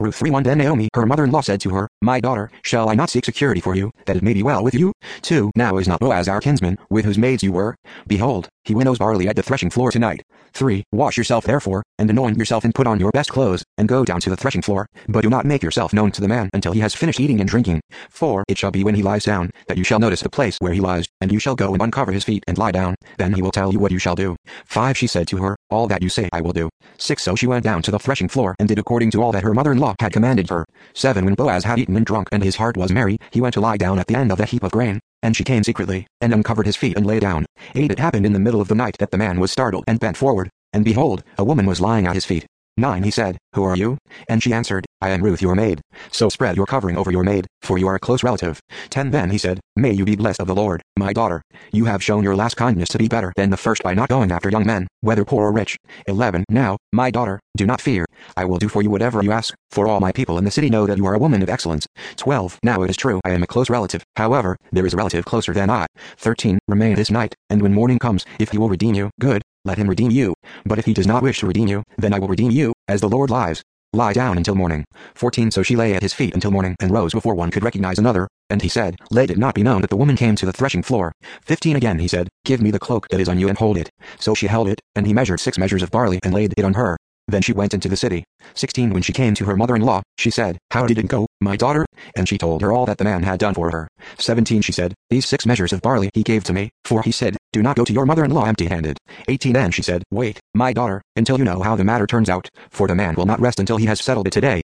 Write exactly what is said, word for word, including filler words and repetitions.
Ruth three one Then Naomi, her mother-in-law, said to her, My daughter, shall I not seek security for you, that it may be well with you? two Now is not Boaz our kinsman, with whose maids you were? Behold, he winnows barley at the threshing floor tonight. three Wash yourself therefore, and anoint yourself and put on your best clothes, and go down to the threshing floor, but do not make yourself known to the man until he has finished eating and drinking. four It shall be when he lies down, that you shall notice the place where he lies, and you shall go and uncover his feet and lie down, then he will tell you what you shall do. five She said to her, All that you say I will do. six So she went down to the threshing floor and did according to all that her mother-in-law had commanded her. seven When Boaz had eaten and drunk and his heart was merry, he went to lie down at the end of the heap of grain, and she came secretly, and uncovered his feet and lay down. eight It happened in the middle of the night that the man was startled and bent forward, and behold, a woman was lying at his feet. nine He said, Who are you? And she answered, I am Ruth your maid. So spread your covering over your maid, for you are a close relative. ten Then he said, May you be blessed of the Lord, my daughter. You have shown your last kindness to be better than the first by not going after young men, whether poor or rich. eleven Now, my daughter, do not fear. I will do for you whatever you ask, for all my people in the city know that you are a woman of excellence. twelve Now it is true I am a close relative, however, there is a relative closer than I. thirteen Remain this night, and when morning comes, if he will redeem you, good, let him redeem you. But if he does not wish to redeem you, then I will redeem you, as the Lord lives. Lie down until morning. fourteen So she lay at his feet until morning and rose before one could recognize another, and he said, Let it not be known that the woman came to the threshing floor. fifteen Again he said, Give me the cloak that is on you and hold it. So she held it, and he measured six measures of barley and laid it on her. Then she went into the city. sixteen When she came to her mother-in-law, she said, How did it go, my daughter? And she told her all that the man had done for her. seventeen She said, These six measures of barley he gave to me, for he said, Do not go to your mother-in-law empty-handed. eighteen Then she said, Wait, my daughter, until you know how the matter turns out, for the man will not rest until he has settled it today.